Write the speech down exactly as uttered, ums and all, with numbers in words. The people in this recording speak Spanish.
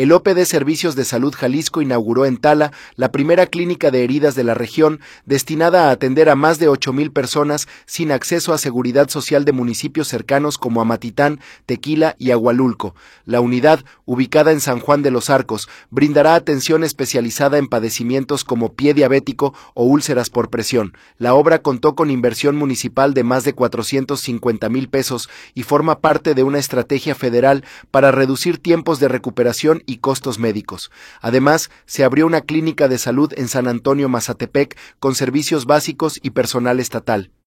El O P D Servicios de Salud Jalisco inauguró en Tala la primera clínica de heridas de la región, destinada a atender a más de ocho mil personas sin acceso a seguridad social de municipios cercanos como Amatitán, Tequila y Agualulco. La unidad, ubicada en San Juan de los Arcos, brindará atención especializada en padecimientos como pie diabético o úlceras por presión. La obra contó con inversión municipal de más de cuatrocientos cincuenta mil pesos y forma parte de una estrategia federal para reducir tiempos de recuperación y costos médicos. Además, se abrió una clínica de salud en San Antonio, Mazatepec, con servicios básicos y personal estatal.